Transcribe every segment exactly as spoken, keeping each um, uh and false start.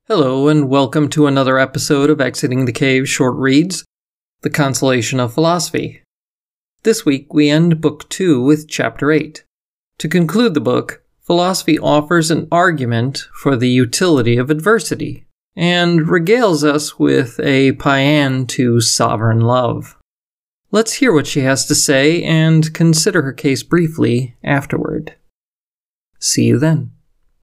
Hello and welcome to another episode of Exiting the Cave Short Reads, The Consolation of Philosophy. This week we end Book two with Chapter eight. To conclude the book, philosophy offers an argument for the utility of adversity, and regales us with a paean to sovereign love. Let's hear what she has to say and consider her case briefly afterward. See you then.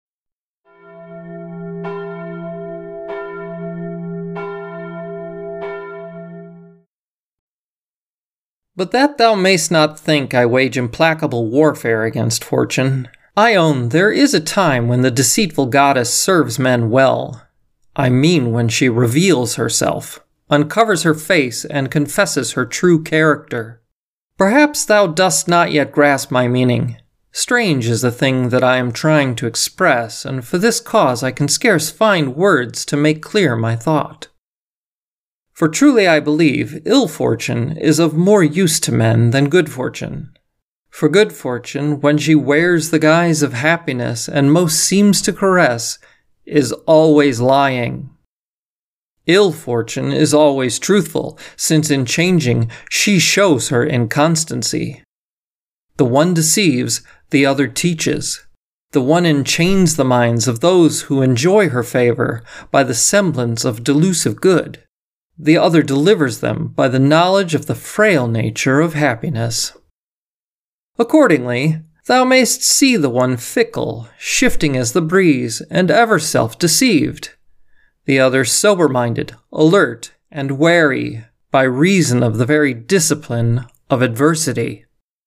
But that thou mayst not think I wage implacable warfare against fortune, I own there is a time when the deceitful goddess serves men well. I mean when she reveals herself, uncovers her face, and confesses her true character. Perhaps thou dost not yet grasp my meaning. Strange is the thing that I am trying to express, and for this cause I can scarce find words to make clear my thought. For truly I believe ill fortune is of more use to men than good fortune. For good fortune, when she wears the guise of happiness and most seems to caress, is always lying. Ill fortune is always truthful, since in changing she shows her inconstancy. The one deceives, the other teaches. The one enchains the minds of those who enjoy her favor by the semblance of delusive good. The other delivers them by the knowledge of the frail nature of happiness. Accordingly, thou mayst see the one fickle, shifting as the breeze, and ever self-deceived. The other sober-minded, alert, and wary, by reason of the very discipline of adversity.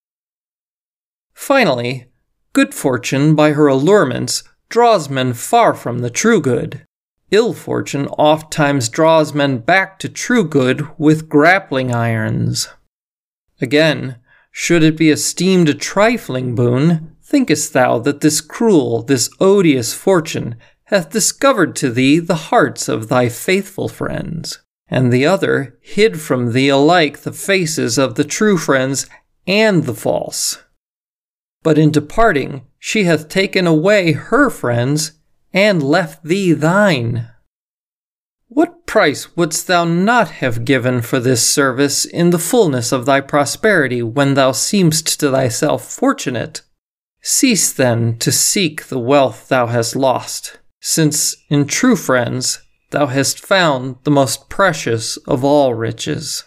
Finally, good fortune by her allurements draws men far from the true good. Ill fortune oft-times draws men back to true good with grappling irons. Again, should it be esteemed a trifling boon, thinkest thou that this cruel, this odious fortune hath discovered to thee the hearts of thy faithful friends, and the other hid from thee alike the faces of the true friends and the false? But in departing she hath taken away her friends, and left thee thine. What price wouldst thou not have given for this service in the fullness of thy prosperity when thou seemst to thyself fortunate? Cease then to seek the wealth thou hast lost, since in true friends thou hast found the most precious of all riches.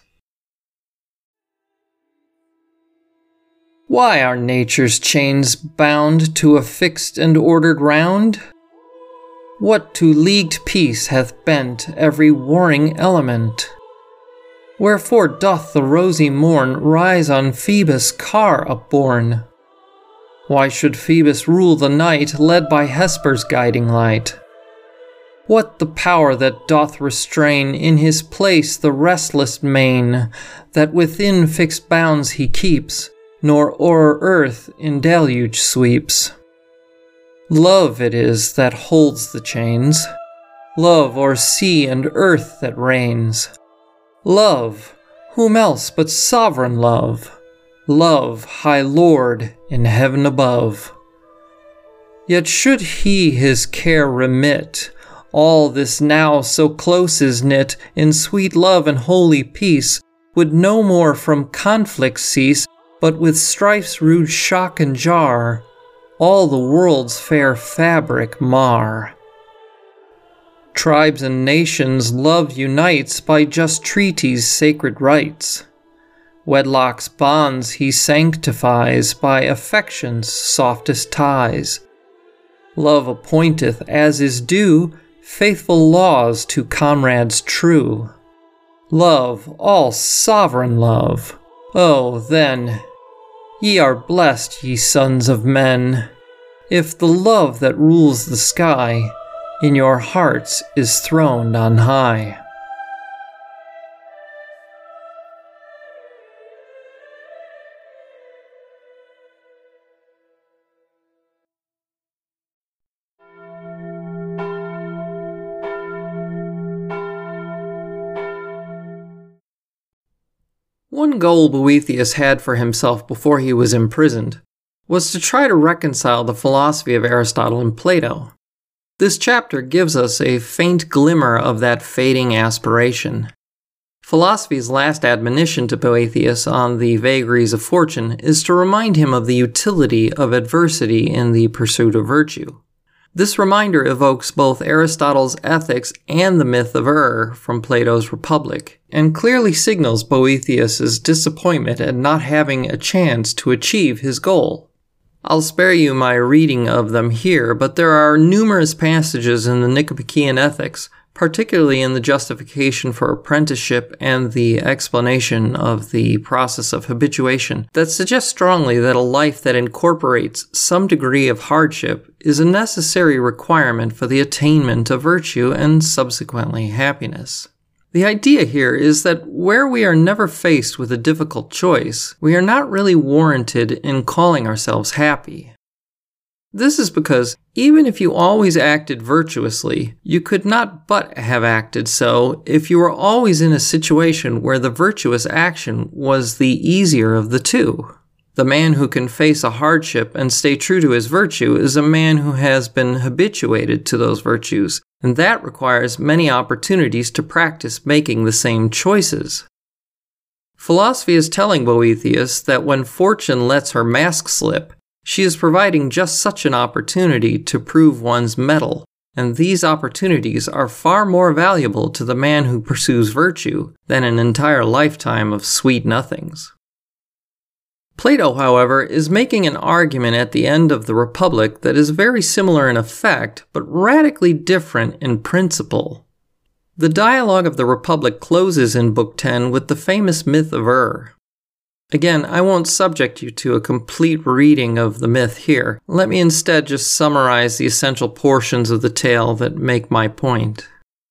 Why are nature's chains bound to a fixed and ordered round? What to leagued peace hath bent every warring element? Wherefore doth the rosy morn rise on Phoebus' car upborne? Why should Phoebus rule the night, led by Hesper's guiding light? What the power that doth restrain in his place the restless main, that within fixed bounds he keeps, nor o'er earth in deluge sweeps? Love it is that holds the chains, love o'er sea and earth that reigns. Love, whom else but sovereign love? Love, high Lord in heaven above. Yet should he his care remit, all this now so close is knit in sweet love and holy peace, would no more from conflict cease, but with strife's rude shock and jar, all the world's fair fabric mar. Tribes and nations love unites by just treaties' sacred rites. Wedlock's bonds he sanctifies by affection's softest ties. Love appointeth, as is due, faithful laws to comrades true. Love, all sovereign love, oh then, ye are blessed, ye sons of men, if the love that rules the sky in your hearts is throned on high. One goal Boethius had for himself before he was imprisoned was to try to reconcile the philosophy of Aristotle and Plato. This chapter gives us a faint glimmer of that fading aspiration. Philosophy's last admonition to Boethius on the vagaries of fortune is to remind him of the utility of adversity in the pursuit of virtue. This reminder evokes both Aristotle's Ethics and the myth of Ur from Plato's Republic, and clearly signals Boethius's disappointment at not having a chance to achieve his goal. I'll spare you my reading of them here, but there are numerous passages in the Nicomachean Ethics, particularly in the justification for apprenticeship and the explanation of the process of habituation, that suggest strongly that a life that incorporates some degree of hardship is a necessary requirement for the attainment of virtue and subsequently happiness. The idea here is that where we are never faced with a difficult choice, we are not really warranted in calling ourselves happy. This is because even if you always acted virtuously, you could not but have acted so if you were always in a situation where the virtuous action was the easier of the two. The man who can face a hardship and stay true to his virtue is a man who has been habituated to those virtues, and that requires many opportunities to practice making the same choices. Philosophy is telling Boethius that when fortune lets her mask slip, she is providing just such an opportunity to prove one's mettle, and these opportunities are far more valuable to the man who pursues virtue than an entire lifetime of sweet nothings. Plato, however, is making an argument at the end of the Republic that is very similar in effect, but radically different in principle. The dialogue of the Republic closes in Book ten with the famous myth of Ur. Again, I won't subject you to a complete reading of the myth here. Let me instead just summarize the essential portions of the tale that make my point.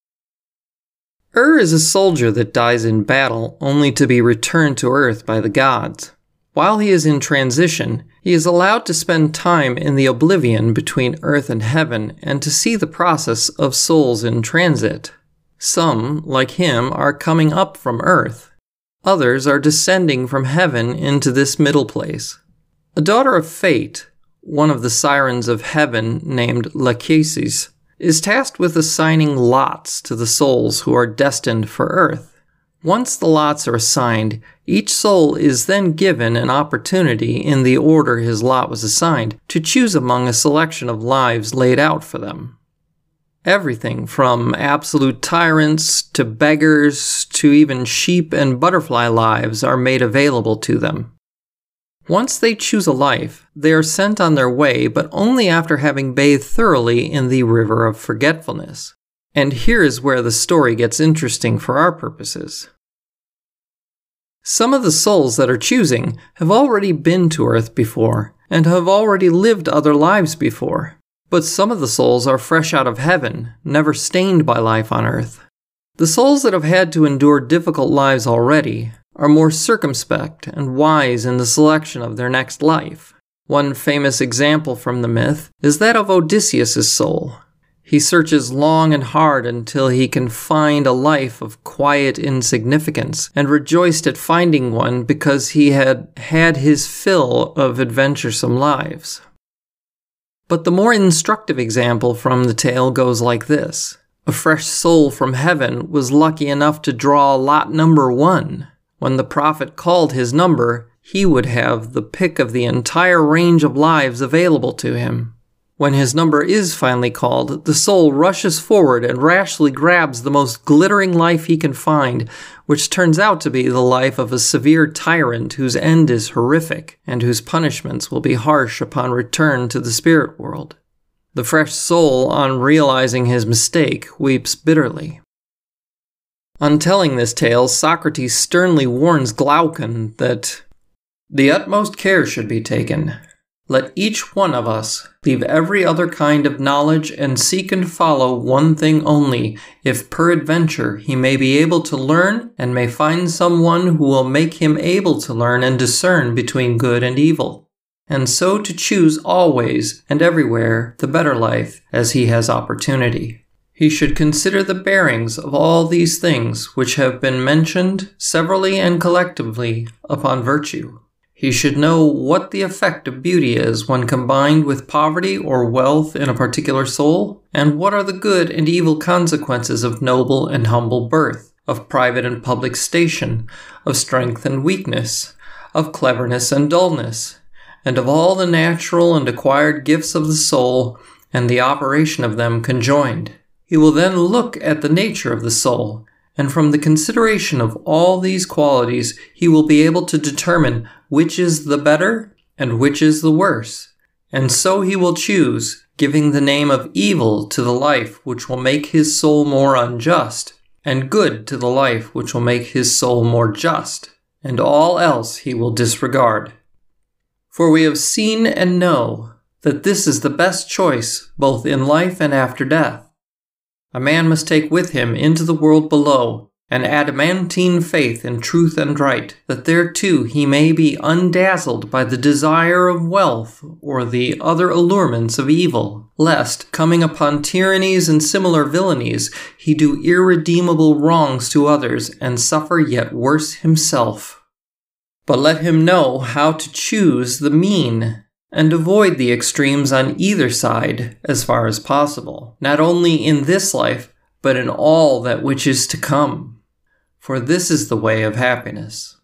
Ur is a soldier that dies in battle only to be returned to Earth by the gods. While he is in transition, he is allowed to spend time in the oblivion between Earth and Heaven and to see the process of souls in transit. Some, like him, are coming up from Earth. Others are descending from heaven into this middle place. A daughter of Fate, one of the sirens of heaven named Lachesis, is tasked with assigning lots to the souls who are destined for Earth. Once the lots are assigned, each soul is then given an opportunity in the order his lot was assigned to choose among a selection of lives laid out for them. Everything from absolute tyrants to beggars to even sheep and butterfly lives are made available to them. Once they choose a life, they are sent on their way, but only after having bathed thoroughly in the river of forgetfulness. And here is where the story gets interesting for our purposes. Some of the souls that are choosing have already been to Earth before, and have already lived other lives before. But some of the souls are fresh out of heaven, never stained by life on Earth. The souls that have had to endure difficult lives already are more circumspect and wise in the selection of their next life. One famous example from the myth is that of Odysseus' soul. He searches long and hard until he can find a life of quiet insignificance, and rejoiced at finding one because he had had his fill of adventuresome lives. But the more instructive example from the tale goes like this. A fresh soul from heaven was lucky enough to draw lot number one. When the prophet called his number, he would have the pick of the entire range of lives available to him. When his number is finally called, the soul rushes forward and rashly grabs the most glittering life he can find, which turns out to be the life of a severe tyrant whose end is horrific, and whose punishments will be harsh upon return to the spirit world. The fresh soul, on realizing his mistake, weeps bitterly. On telling this tale, Socrates sternly warns Glaucon that the utmost care should be taken. Let each one of us leave every other kind of knowledge and seek and follow one thing only, if peradventure he may be able to learn and may find someone who will make him able to learn and discern between good and evil, and so to choose always and everywhere the better life as he has opportunity. He should consider the bearings of all these things which have been mentioned severally and collectively upon virtue. He should know what the effect of beauty is when combined with poverty or wealth in a particular soul, and what are the good and evil consequences of noble and humble birth, of private and public station, of strength and weakness, of cleverness and dullness, and of all the natural and acquired gifts of the soul, and the operation of them conjoined. He will then look at the nature of the soul, and from the consideration of all these qualities he will be able to determine which is the better and which is the worse, and so he will choose, giving the name of evil to the life which will make his soul more unjust, and good to the life which will make his soul more just, and all else he will disregard. For we have seen and know that this is the best choice both in life and after death. A man must take with him into the world below an adamantine faith in truth and right, that there too he may be undazzled by the desire of wealth or the other allurements of evil, lest, coming upon tyrannies and similar villainies, he do irredeemable wrongs to others and suffer yet worse himself. But let him know how to choose the mean, and avoid the extremes on either side as far as possible, not only in this life, but in all that which is to come. For this is the way of happiness.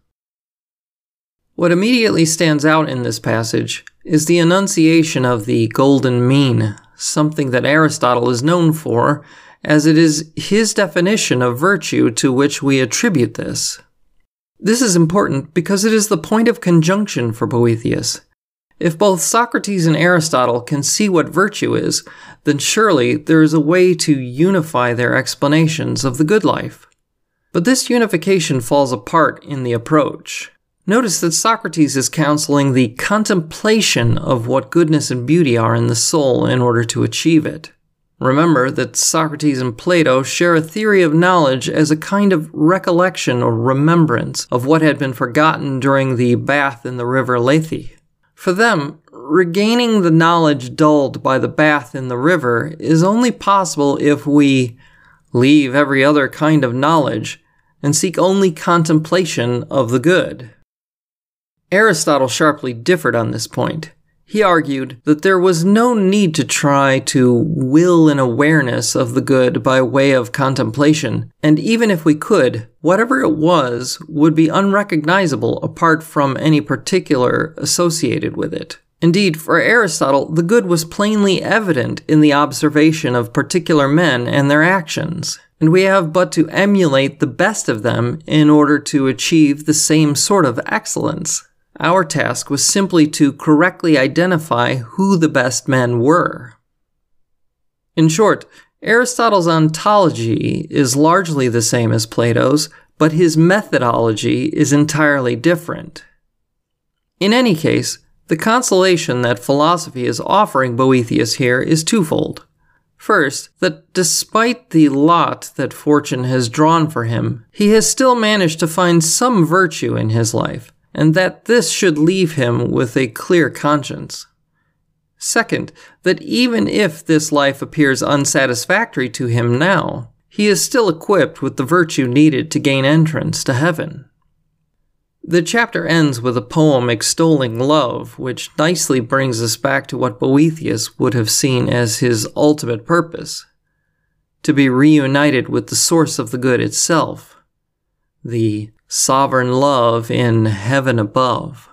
What immediately stands out in this passage is the enunciation of the golden mean, something that Aristotle is known for, as it is his definition of virtue to which we attribute this. This is important because it is the point of conjunction for Boethius. If both Socrates and Aristotle can see what virtue is, then surely there is a way to unify their explanations of the good life. But this unification falls apart in the approach. Notice that Socrates is counseling the contemplation of what goodness and beauty are in the soul in order to achieve it. Remember that Socrates and Plato share a theory of knowledge as a kind of recollection or remembrance of what had been forgotten during the bath in the river Lethe. For them, regaining the knowledge dulled by the bath in the river is only possible if we leave every other kind of knowledge and seek only contemplation of the good. Aristotle sharply differed on this point. He argued that there was no need to try to will an awareness of the good by way of contemplation, and even if we could, whatever it was would be unrecognizable apart from any particular associated with it. Indeed, for Aristotle, the good was plainly evident in the observation of particular men and their actions, and we have but to emulate the best of them in order to achieve the same sort of excellence. Our task was simply to correctly identify who the best men were. In short, Aristotle's ontology is largely the same as Plato's, but his methodology is entirely different. In any case, the consolation that philosophy is offering Boethius here is twofold. First, that despite the lot that fortune has drawn for him, he has still managed to find some virtue in his life, and that this should leave him with a clear conscience. Second, that even if this life appears unsatisfactory to him now, he is still equipped with the virtue needed to gain entrance to heaven. The chapter ends with a poem extolling love, which nicely brings us back to what Boethius would have seen as his ultimate purpose: to be reunited with the source of the good itself, the sovereign love in heaven above.